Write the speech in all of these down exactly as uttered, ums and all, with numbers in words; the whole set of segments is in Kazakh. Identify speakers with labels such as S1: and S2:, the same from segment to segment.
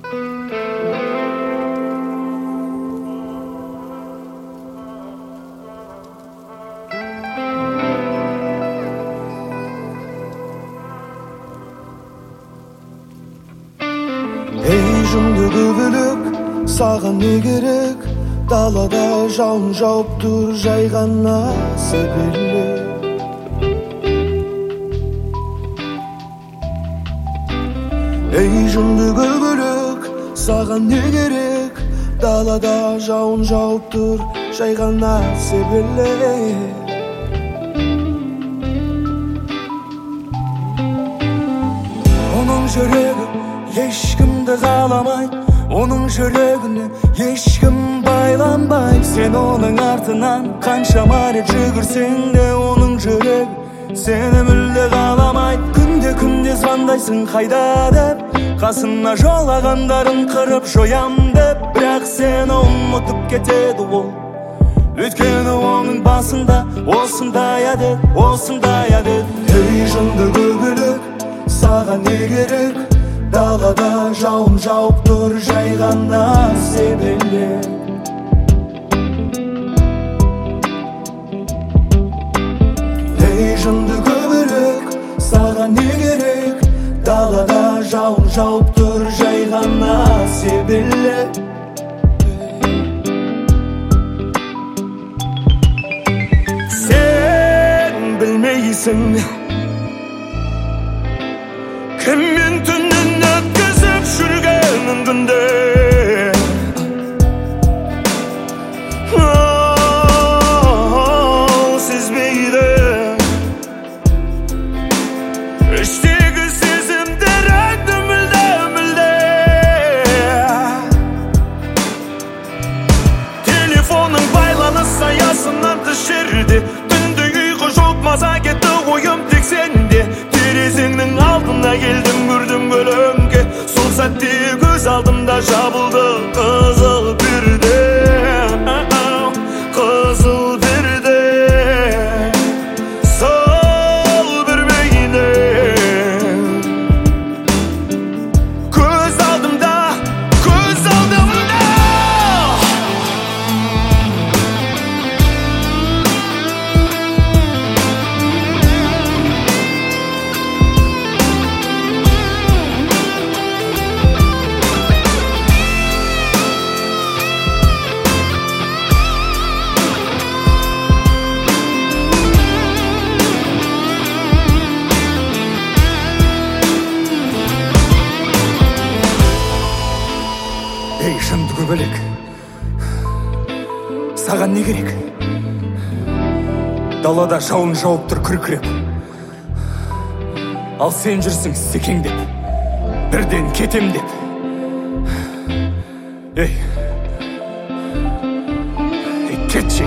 S1: Ey жынды көбілік, саған не керек? Далада жауын жауып тұр, жай ғана себелі. Ей жынды көбілік, саған не керек? Далада жауын жауып тұр, жай ғана себелі. Оның жүрегі ешкімді қаламайды, оның жүрегіне ешкім байланбайды. Сен оның артынан қаншама рет жүгірсең де, оның жүрегі сені мүлде қаламайды. Күнде күнде звондайсың қайда деп, қасына жолағандарын қырып жоям деп. Бірақ сені ұмытып кетеді ол, өйткені оның басында осындай әдет, осындай әдет. Ей жынды көбілік, саған не керек? Далада жауын жауып тұр, жай ғана себелі. Ей жынды көбілік, саған не керек? Далада жауын жауып тұр, жай ғана себелі. Сен білмейсің кіммен түнін өткізіп жүргенін күнде. Оу, сезбейді іштегі сезімдеріңді мүлде, мүлде. Телефонның байланыс аясынан тыс жерде, түнде ұйқы жоқ, маза кетті ойым тек сенде. Терезеңнің алдына келдім, көрдім көлеңке, сол сәтте көз алдымда жабылды қызыл перде, қызыл перде. Сол бір бейнең көз алдымда, көз алдымда. Ей жынды көбілік, саған не керек? Далада жауын жауып тұр күркіреп, ал сен жүрсің секеңдеп, бірден кетем деп. Ей, ей кетші.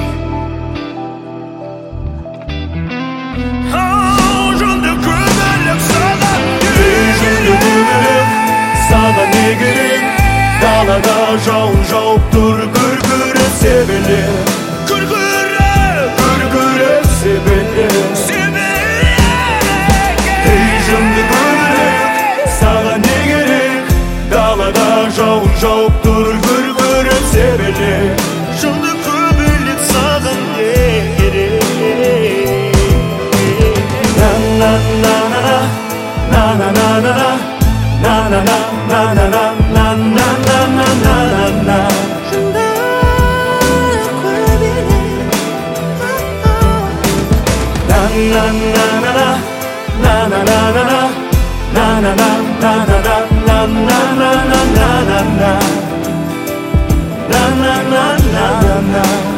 S1: Ау, жынды көбілік, саған не керек? Саған не керек? Далада жауын жауып тұр, күркіреп себелі. Күркіреп, күркіреп себелі, себелі. Ей жынды көбілік, саған не керек? Далада жауын жауып тұр, күркіреп себелі. Жынды көбілік, саған не керек? На-на-на-на-на, на-на-на-на-на, на-на-на-на-на-на, на-на-на-на-на-на. Жынды көбілік, на-на-на-на-на, на-на-на-на-на, на-на-на-на-на-на, на-на-на-на-на-на, на-на-на-на-на.